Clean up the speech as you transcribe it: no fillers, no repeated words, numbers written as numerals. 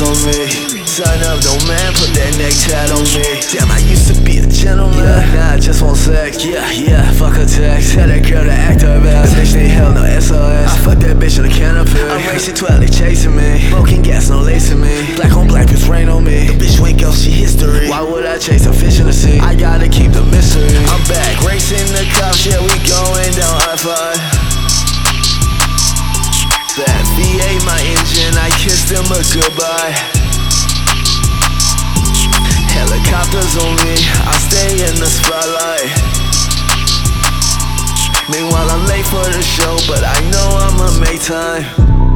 on me. Sign up, no man, put that neck tat on me. Damn, I used to be a gentleman. Nah, I just want sex. Yeah, fuck a text. Tell that girl to act her best. Bitch need hell, no SOS. I fuck that bitch on the canopy. I'm racing 12, they chasing me. Smoking gas, no lacing me. Black on black, it's rain on me. The bitch wink up, she history. Why would I chase a fish in the sea? I gotta keep the mystery. I'm back, racing the cops, yeah, we going down I-5. That V8 my engine, I kissed him a goodbye. Helicopters on me, I stay in the spotlight. Meanwhile I'm late for the show, but I know I'ma make time.